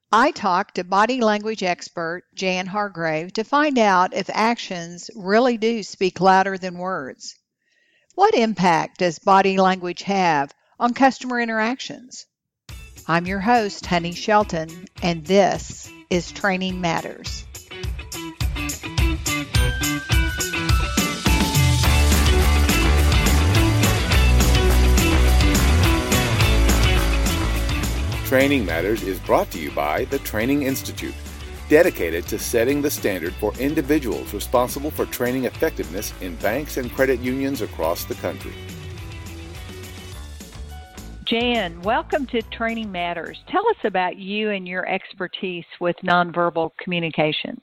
I talked to body language expert Jan Hargrave to find out if actions really do speak louder than words. What impact does body language have on customer interactions? I'm your host, Honey Shelton, and this is Training Matters. Training Matters is brought to you by the Training Institute, dedicated to setting the standard for individuals responsible for training effectiveness in banks and credit unions across the country. Jan, welcome to Training Matters. Tell us about you and your expertise with nonverbal communication.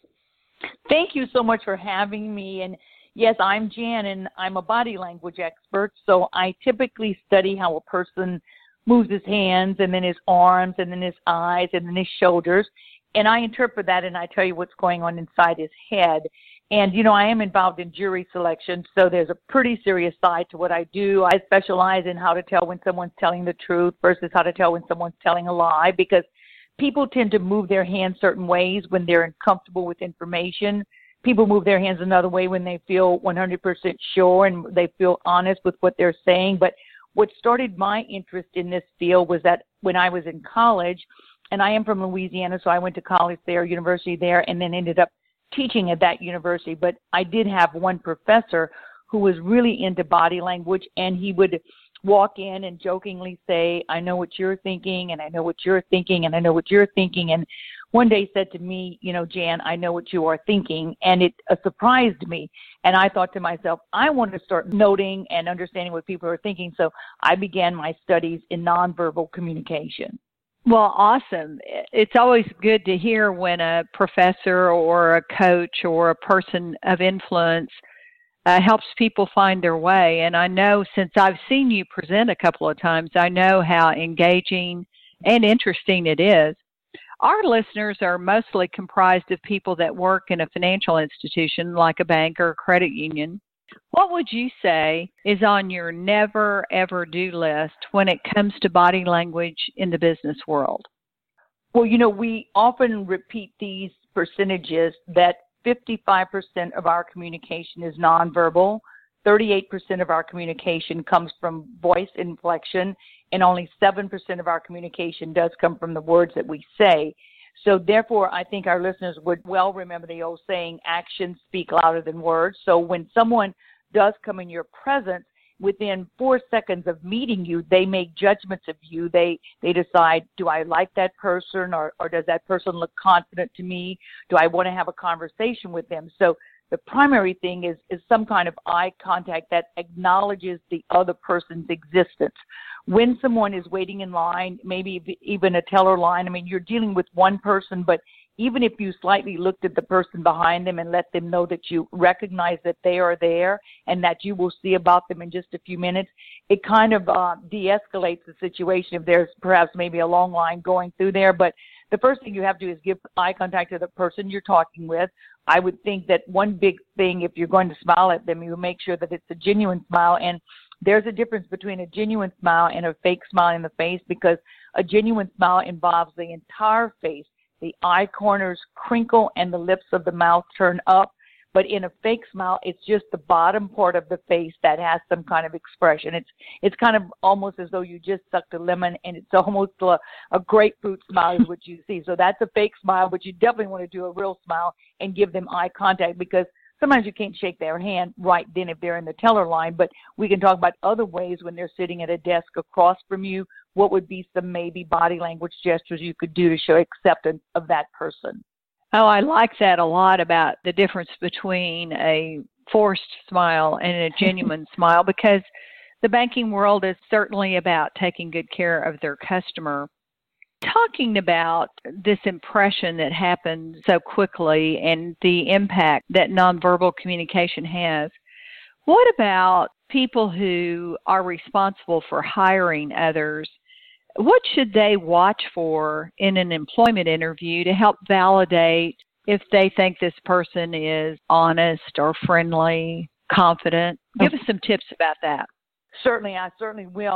Thank you so much for having me. And yes, I'm Jan, and I'm a body language expert, so I typically study how a person moves his hands and then his arms and then his eyes and then his shoulders. And I interpret that and I tell you what's going on inside his head. And, you know, I am involved in jury selection, so there's a pretty serious side to what I do. I specialize in how to tell when someone's telling the truth versus how to tell when someone's telling a lie, because people tend to move their hands certain ways when they're uncomfortable with information. People move their hands another way when they feel 100% sure and they feel honest with what they're saying. But what started my interest in this field was that when I was in college, and I am from Louisiana, so I went to college there, university there, and then ended up teaching at that university. But I did have one professor who was really into body language, and he would walk in and jokingly say, I know what you're thinking, and I know what you're thinking, and I know what you're thinking. And one day said to me, you know, Jan, I know what you are thinking. And it surprised me. And I thought to myself, I want to start noting and understanding what people are thinking. So I began my studies in nonverbal communication. Well, awesome. It's always good to hear when a professor or a coach or a person of influence helps people find their way. And I know, since I've seen you present a couple of times, I know how engaging and interesting it is. Our listeners are mostly comprised of people that work in a financial institution like a bank or a credit union. What would you say is on your never, ever do list when it comes to body language in the business world? Well, you know, we often repeat these percentages that 55% of our communication is nonverbal, 38% of our communication comes from voice inflection, and only 7% of our communication does come from the words that we say. So therefore, I think our listeners would well remember the old saying, actions speak louder than words. So when someone does come in your presence, within 4 seconds of meeting you, they make judgments of you. They decide, do I like that person, or does that person look confident to me? Do I want to have a conversation with them? So the primary thing is some kind of eye contact that acknowledges the other person's existence. When someone is waiting in line, maybe even a teller line, I mean, you're dealing with one person, but even if you slightly looked at the person behind them and let them know that you recognize that they are there and that you will see about them in just a few minutes, it kind of de-escalates the situation if there's perhaps maybe a long line going through there. But the first thing you have to do is give eye contact to the person you're talking with. I would think that one big thing, if you're going to smile at them, you make sure that it's a genuine smile. And there's a difference between a genuine smile and a fake smile in the face, because a genuine smile involves the entire face. The eye corners crinkle and the lips of the mouth turn up. But in a fake smile, it's just the bottom part of the face that has some kind of expression. It's kind of almost as though you just sucked a lemon, and it's almost a grapefruit smile is what you see. So that's a fake smile, but you definitely want to do a real smile and give them eye contact, because sometimes you can't shake their hand right then if they're in the teller line, but we can talk about other ways when they're sitting at a desk across from you. What would be some maybe body language gestures you could do to show acceptance of that person? Oh, I like that a lot, about the difference between a forced smile and a genuine smile, because the banking world is certainly about taking good care of their customer. Talking about this impression that happens so quickly and the impact that nonverbal communication has, what about people who are responsible for hiring others? What should they watch for in an employment interview to help validate if they think this person is honest or friendly, confident? Give us some tips about that. Certainly, I certainly will.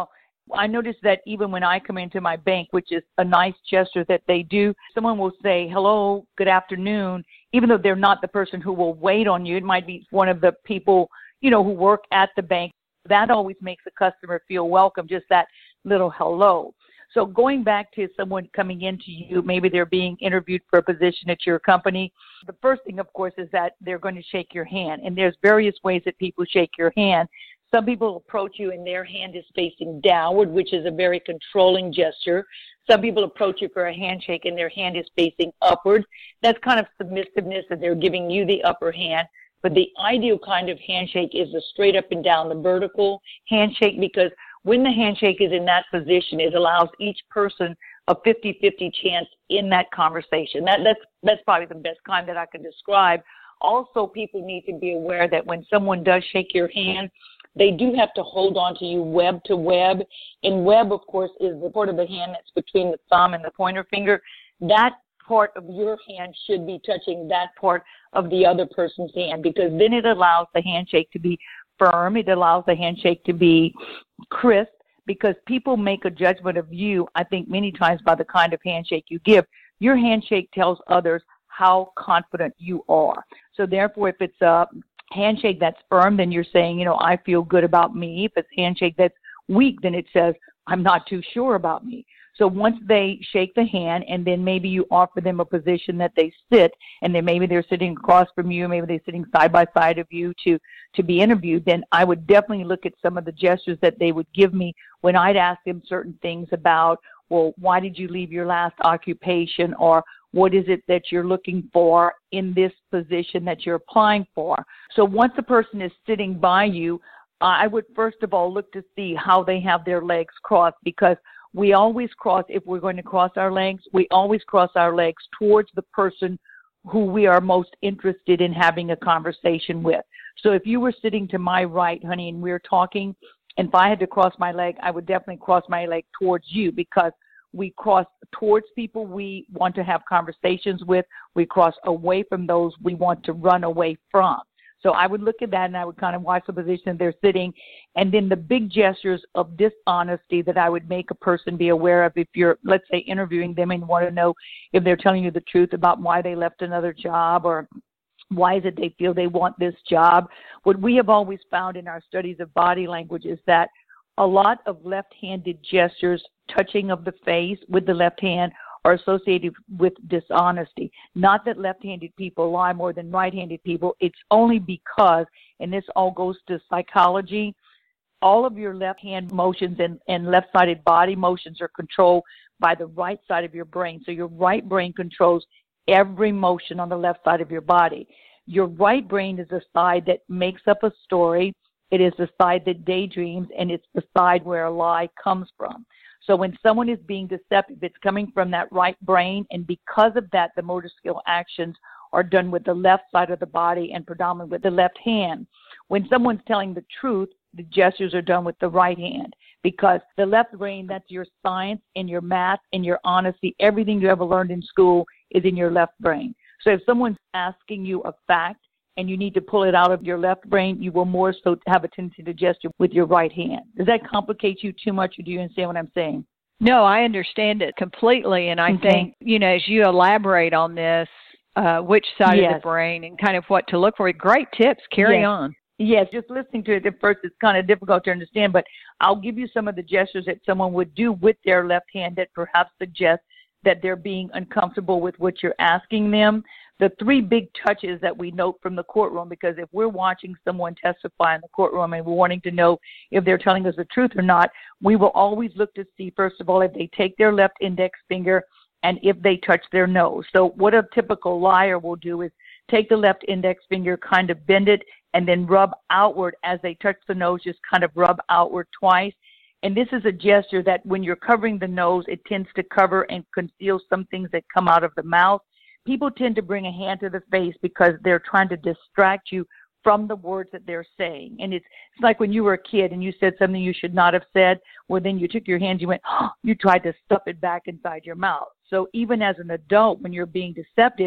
I notice that even when I come into my bank, which is a nice gesture that they do, someone will say, hello, good afternoon, even though they're not the person who will wait on you. It might be one of the people, who work at the bank. That always makes the customer feel welcome, just that little hello. So going back to someone coming into you, maybe they're being interviewed for a position at your company. The first thing, of course, is that they're going to shake your hand. And there's various ways that people shake your hand. Some people approach you and their hand is facing downward, which is a very controlling gesture. Some people approach you for a handshake and their hand is facing upward. That's kind of submissiveness, that they're giving you the upper hand. But the ideal kind of handshake is the straight up and down, the vertical handshake, because when the handshake is in that position, it allows each person a 50-50 chance in that conversation. That's probably the best kind that I can describe. Also, people need to be aware that when someone does shake your hand, they do have to hold on to you web to web. And web, of course, is the part of the hand that's between the thumb and the pointer finger. That part of your hand should be touching that part of the other person's hand, because then it allows the handshake to be firm. It allows the handshake to be crisp, because people make a judgment of you, I think, many times by the kind of handshake you give. Your handshake tells others how confident you are. So therefore, if it's a handshake that's firm, then you're saying, I feel good about me. If it's a handshake that's weak, then it says, I'm not too sure about me. So once they shake the hand, and then maybe you offer them a position that they sit, and then maybe they're sitting across from you, maybe they're sitting side by side of you to be interviewed, then I would definitely look at some of the gestures that they would give me when I'd ask them certain things about, well, why did you leave your last occupation, or what is it that you're looking for in this position that you're applying for? So once the person is sitting by you, I would first of all look to see how they have their legs crossed, because we always cross, if we're going to cross our legs, we always cross our legs towards the person who we are most interested in having a conversation with. So if you were sitting to my right, honey, and we're talking, and if I had to cross my leg, I would definitely cross my leg towards you, because we cross towards people we want to have conversations with. We cross away from those we want to run away from. So I would look at that, and I would kind of watch the position they're sitting. And then the big gestures of dishonesty that I would make a person be aware of if you're, let's say, interviewing them and want to know if they're telling you the truth about why they left another job, or why is it they feel they want this job. What we have always found in our studies of body language is that a lot of left-handed gestures, touching of the face with the left hand, are associated with dishonesty. Not that left-handed people lie more than right-handed people. It's only because, and this all goes to psychology, all of your left hand motions and left-sided body motions are controlled by the right side of your brain. So your right brain controls every motion on the left side of your body. Your right brain is the side that makes up a story. It is the side that daydreams, and it's the side where a lie comes from. So when someone is being deceptive, it's coming from that right brain, and because of that, the motor skill actions are done with the left side of the body and predominantly with the left hand. When someone's telling the truth, the gestures are done with the right hand, because the left brain, that's your science and your math and your honesty. Everything you ever learned in school is in your left brain. So if someone's asking you a fact and you need to pull it out of your left brain, you will more so have a tendency to gesture with your right hand. Does that complicate you too much, or do you understand what I'm saying? No, I understand it completely, and I think, as you elaborate on this, which side of the brain and kind of what to look for, great tips. Carry on. Yes, just listening to it at first is kind of difficult to understand, but I'll give you some of the gestures that someone would do with their left hand that perhaps suggest that they're being uncomfortable with what you're asking them. The three big touches that we note from the courtroom, because if we're watching someone testify in the courtroom and we're wanting to know if they're telling us the truth or not, we will always look to see, first of all, if they take their left index finger and if they touch their nose. So what a typical liar will do is take the left index finger, kind of bend it, and then rub outward as they touch the nose, just kind of rub outward twice. And this is a gesture that when you're covering the nose, it tends to cover and conceal some things that come out of the mouth. People tend to bring a hand to the face because they're trying to distract you from the words that they're saying. And it's like when you were a kid and you said something you should not have said. Well, then you took your hand, you went, you tried to stuff it back inside your mouth. So even as an adult, when you're being deceptive,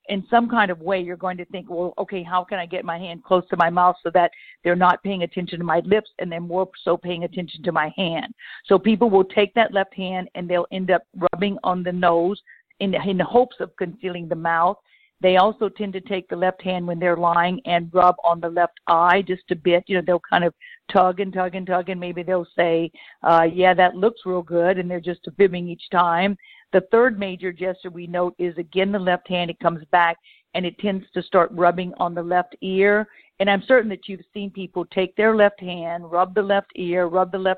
in some kind of way, you're going to think, well, okay, how can I get my hand close to my mouth so that they're not paying attention to my lips and they're more so paying attention to my hand? So people will take that left hand and they'll end up rubbing on the nose in the hopes of concealing the mouth. They also tend to take the left hand when they're lying and rub on the left eye just a bit. They'll kind of tug and tug and tug, and maybe they'll say, yeah, that looks real good, and they're just fibbing each time. The third major gesture we note is, again, the left hand. It comes back, and it tends to start rubbing on the left ear. And I'm certain that you've seen people take their left hand, rub the left ear.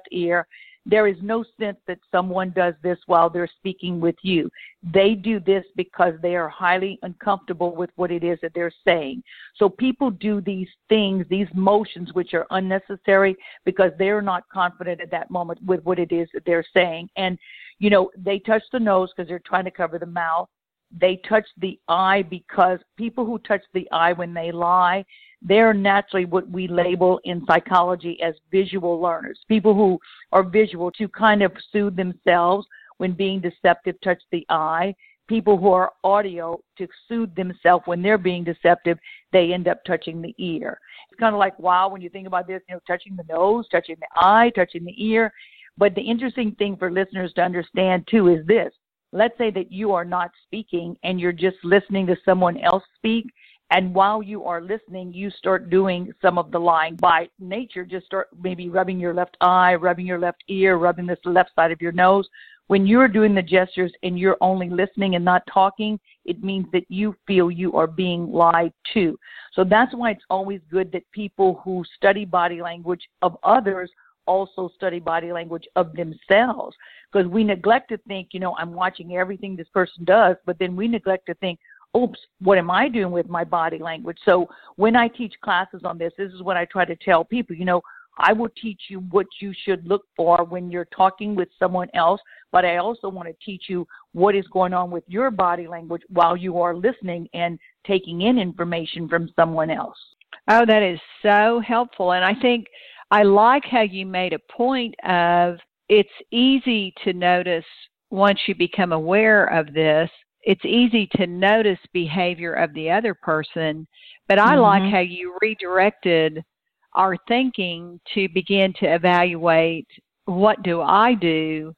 There is no sense that someone does this while they're speaking with you. They do this because they are highly uncomfortable with what it is that they're saying. So people do these things, these motions, which are unnecessary because they're not confident at that moment with what it is that they're saying. And, they touch the nose because they're trying to cover the mouth. They touch the eye because people who touch the eye when they lie, they're naturally what we label in psychology as visual learners. People who are visual to kind of soothe themselves when being deceptive touch the eye. People who are audio to soothe themselves when they're being deceptive, they end up touching the ear. It's kind of like, wow, when you think about this, touching the nose, touching the eye, touching the ear. But the interesting thing for listeners to understand too is this. Let's say that you are not speaking and you're just listening to someone else speak. And while you are listening, you start doing some of the lying by nature. Just start maybe rubbing your left eye, rubbing your left ear, rubbing this left side of your nose. When you're doing the gestures and you're only listening and not talking, it means that you feel you are being lied to. So that's why it's always good that people who study body language of others also study body language of themselves. Because we neglect to think, I'm watching everything this person does, but then we neglect to think, oops, what am I doing with my body language? So when I teach classes on this is what I try to tell people. I will teach you what you should look for when you're talking with someone else, but I also want to teach you what is going on with your body language while you are listening and taking in information from someone else. Oh, that is so helpful. And I think I like how you made a point of it's easy to notice once you become aware of this. It's easy to notice behavior of the other person, but I like how you redirected our thinking to begin to evaluate, what do I do?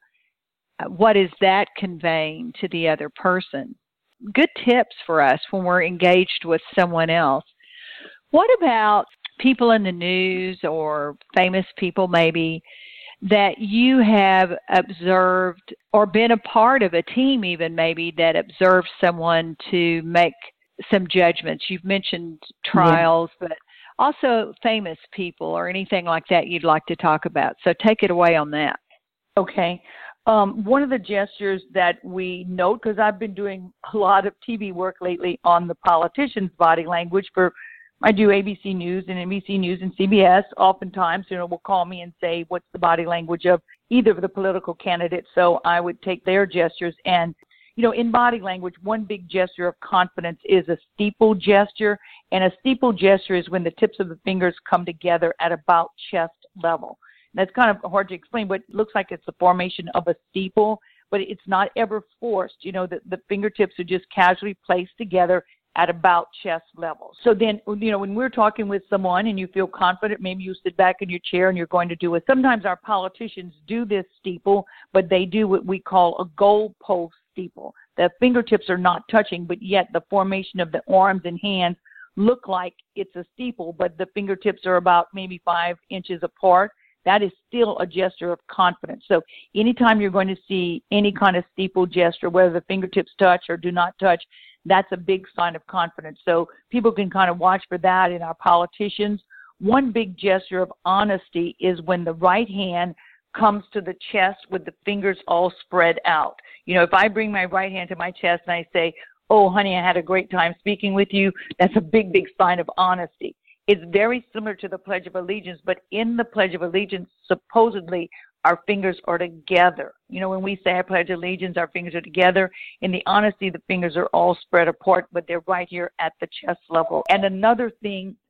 What is that conveying to the other person? Good tips for us when we're engaged with someone else. What about people in the news or famous people maybe that you have observed or been a part of a team even maybe that observed someone to make some judgments? You've mentioned trials, but also famous people or anything like that you'd like to talk about. So take it away on that. Okay. One of the gestures that we note, because I've been doing a lot of TV work lately on the politicians' body language I do ABC News and NBC News and CBS. Oftentimes, will call me and say, what's the body language of either of the political candidates? So I would take their gestures. And, in body language, one big gesture of confidence is a steeple gesture. And a steeple gesture is when the tips of the fingers come together at about chest level. That's kind of hard to explain, but it looks like it's the formation of a steeple, but it's not ever forced. The fingertips are just casually placed together at about chest level. So then, when we're talking with someone and you feel confident, maybe you sit back in your chair and you're going to do it. Sometimes our politicians do this steeple, but they do what we call a goalpost steeple. The fingertips are not touching, but yet the formation of the arms and hands look like it's a steeple, but the fingertips are about maybe 5 inches apart. That is still a gesture of confidence. So anytime you're going to see any kind of steeple gesture, whether the fingertips touch or do not touch, that's a big sign of confidence. So people can kind of watch for that in our politicians. One big gesture of honesty is when the right hand comes to the chest with the fingers all spread out. If I bring my right hand to my chest and I say, oh, honey, I had a great time speaking with you, that's a big, big sign of honesty. It's very similar to the Pledge of Allegiance, but in the Pledge of Allegiance, supposedly, our fingers are together. When we say I pledge allegiance, our fingers are together. In the honesty, the fingers are all spread apart, but they're right here at the chest level. And another thing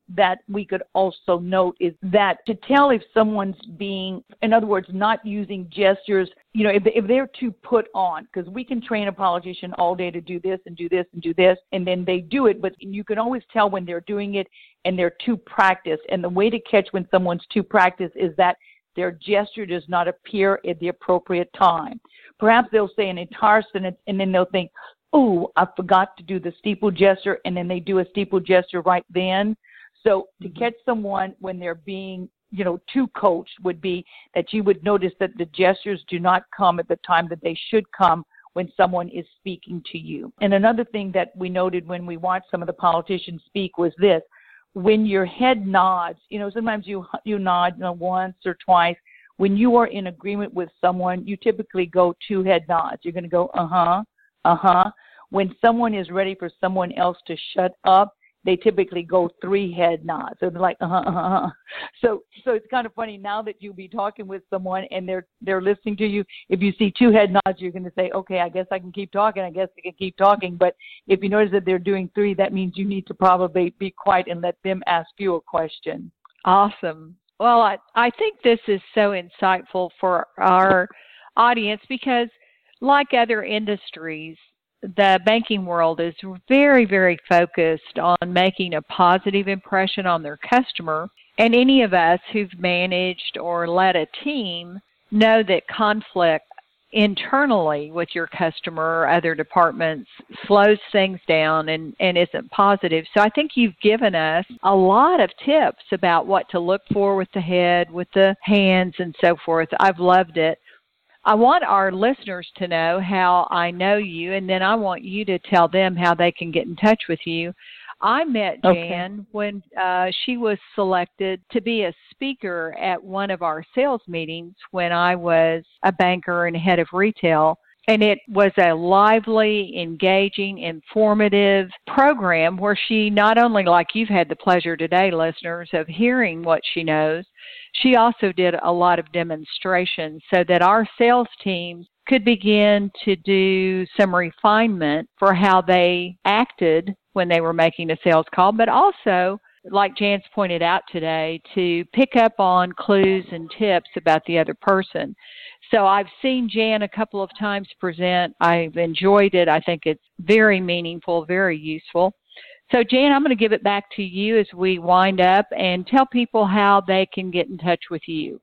that we could also note is that to tell if someone's being, in other words, not using gestures, if they're too put on, because we can train a politician all day to do this and do this and do this, and then they do it, but you can always tell when they're doing it and they're too practiced. And the way to catch when someone's too practiced is that their gesture does not appear at the appropriate time. Perhaps they'll say an entire sentence and then they'll think, oh, I forgot to do the steeple gesture, and then they do a steeple gesture right then. So to catch someone when they're being, too coached would be that you would notice that the gestures do not come at the time that they should come when someone is speaking to you. And another thing that we noted when we watched some of the politicians speak was this: when your head nods, sometimes you nod once or twice. When you are in agreement with someone, you typically go 2 head nods. You're going to go, uh-huh, uh-huh. When someone is ready for someone else to shut up, they typically go 3 head nods. So they're like, uh-huh, uh-huh. So it's kind of funny now that you'll be talking with someone and they're listening to you. If you see 2 head nods, you're going to say, okay, I guess I can keep talking. I guess I can keep talking. But if you notice that they're doing 3, that means you need to probably be quiet and let them ask you a question. Awesome. Well, I think this is so insightful for our audience because, like other industries, the banking world is very, very focused on making a positive impression on their customer. And any of us who've managed or led a team know that conflict internally with your customer or other departments slows things down and isn't positive. So I think you've given us a lot of tips about what to look for with the head, with the hands, and so forth. I've loved it. I want our listeners to know how I know you, and then I want you to tell them how they can get in touch with you. I met Jan when she was selected to be a speaker at one of our sales meetings when I was a banker and head of retail. And it was a lively, engaging, informative program where she not only, like you've had the pleasure today, listeners, of hearing what she knows, she also did a lot of demonstrations so that our sales teams could begin to do some refinement for how they acted when they were making a sales call, but also, like Jan's pointed out today, to pick up on clues and tips about the other person. So I've seen Jan a couple of times present. I've enjoyed it. I think it's very meaningful, very useful. So Jan, I'm going to give it back to you as we wind up and tell people how they can get in touch with you.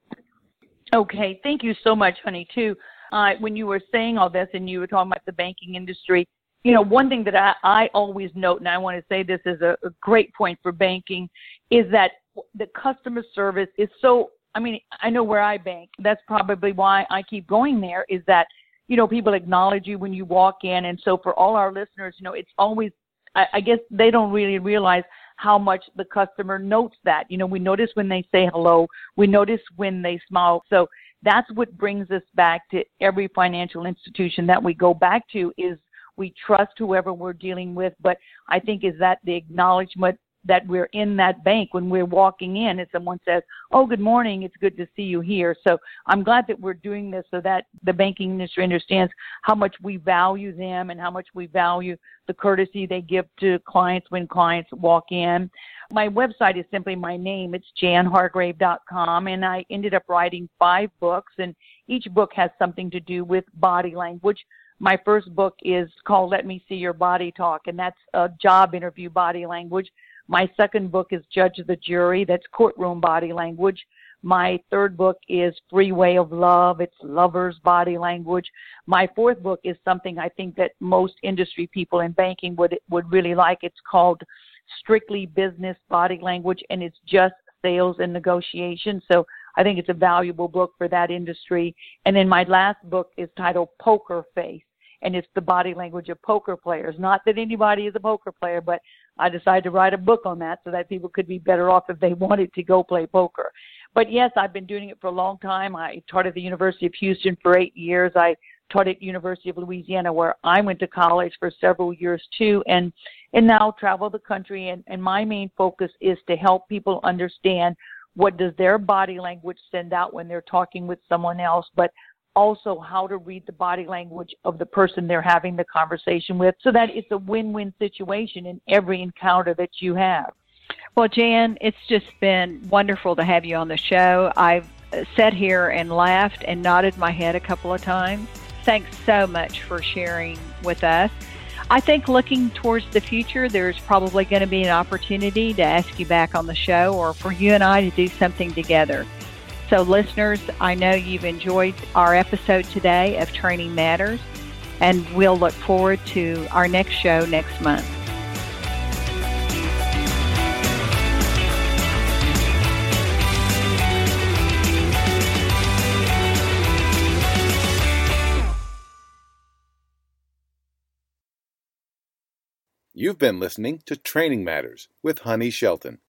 Okay. Thank you so much, honey, too. When you were saying all this and you were talking about the banking industry, one thing that I always note, and I want to say this is a great point for banking, is that the customer service is so, I know where I bank. That's probably why I keep going there, is that, people acknowledge you when you walk in. And so for all our listeners, it's always, I guess they don't really realize how much the customer notes that. We notice when they say hello. We notice when they smile. So that's what brings us back to every financial institution that we go back to is we trust whoever we're dealing with, but I think is that the acknowledgement that we're in that bank when we're walking in and someone says, oh, good morning, it's good to see you here. So I'm glad that we're doing this so that the banking industry understands how much we value them and how much we value the courtesy they give to clients when clients walk in. My website is simply my name. It's janhargrave.com, and I ended up writing 5 books, and each book has something to do with body language. My first book is called Let Me See Your Body Talk, and that's a job interview body language. My second book is Judge the Jury. That's courtroom body language. My third book is Free Way of Love. It's lover's body language. My fourth book is something I think that most industry people in banking would really like. It's called Strictly Business Body Language, and it's just sales and negotiation. So I think it's a valuable book for that industry. And then my last book is titled Poker Face, and it's the body language of poker players. Not that anybody is a poker player, but I decided to write a book on that so that people could be better off if they wanted to go play poker. But yes, I've been doing it for a long time. I taught at the University of Houston for 8 years. I taught at University of Louisiana, where I went to college for several years too, and now travel the country. And my main focus is to help people understand what does their body language send out when they're talking with someone else, but also how to read the body language of the person they're having the conversation with so that it's a win-win situation in every encounter that you have. Well, Jan, it's just been wonderful to have you on the show. I've sat here and laughed and nodded my head a couple of times. Thanks so much for sharing with us. I think looking towards the future, there's probably going to be an opportunity to ask you back on the show or for you and I to do something together. So listeners, I know you've enjoyed our episode today of Training Matters, and we'll look forward to our next show next month. You've been listening to Training Matters with Honey Shelton.